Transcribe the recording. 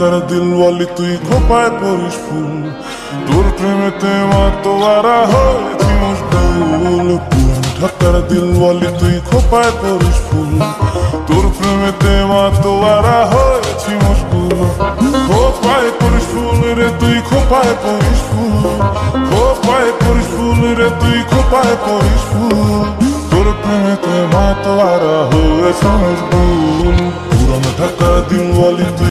ঢাকার দিলওয়ালি তুই খোপায় পড়িস ফুল, তোর প্রেমেতে মাতোয়ারা হয়েছি মশগুল। পুরান ঢাকার দিলওয়ালি তুই খোপায় পড়িস ফুল, তোর প্রেমেতে মাতোয়ারা হয়েছি মশগুল। খোপায় পড়িস ফুল রে তুই খোপায় পড়িস ফুল, খোপায় পড়িস ফুল রে তুই খোপায় পড়িস ফুল, তোর প্রেমেতে মাতোয়ারা হয়েছে মশগুল। পুরান ঢাকার দিলওয়ালি তুই